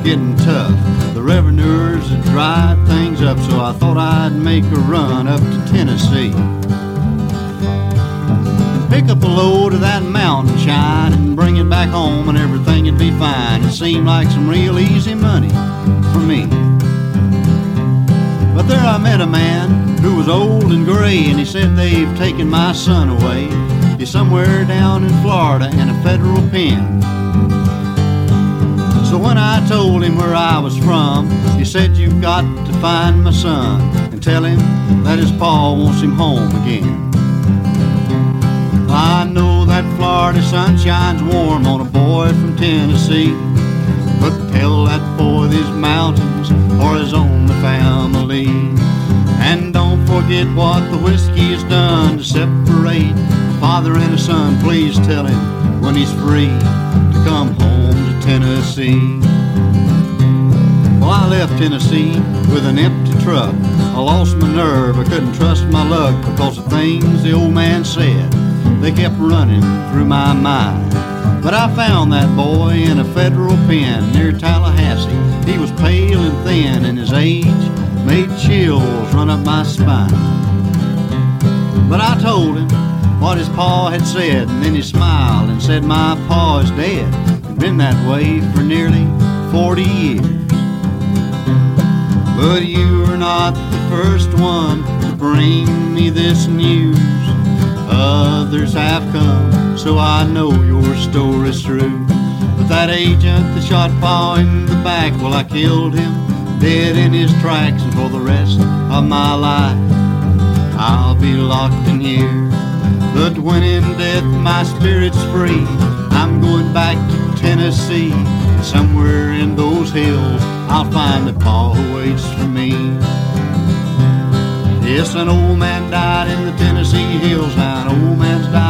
getting tough. The revenuers had dried things up, so I thought I'd make a run up to Tennessee. Pick up a load of that mountain shine and bring it back home and everything would be fine. It seemed like some real easy money for me. But there I met a man who was old and gray, and he said they've taken my son away. He's somewhere down in Florida in a federal pen. So when I told him where I was from, he said, you've got to find my son and tell him that his pa wants him home again. I know that Florida sun shines warm on a boy from Tennessee, but tell that boy these mountains are his only family. And don't forget what the whiskey has done to separate a father and a son. Please tell him when he's free to come home to Tennessee. Well, I left Tennessee with an empty truck. I lost my nerve, I couldn't trust my luck, because the things the old man said, they kept running through my mind. But I found that boy in a federal pen near Tallahassee. He was pale and thin, and his age made chills run up my spine. But I told him what his pa had said, and then he smiled and said, my pa is dead. He'd been that way for nearly 40 years. But you are not the first one to bring me this news. Others have come, so I know your story's true. But that agent that shot pa in the back, well, I killed him dead in his tracks, and for the rest of my life I'll be locked in here. But when in death my spirit's free, I'm going back to Tennessee. Somewhere in those hills I'll find the pa who waits for me. Yes, an old man died in the Tennessee hills. Now an old man's died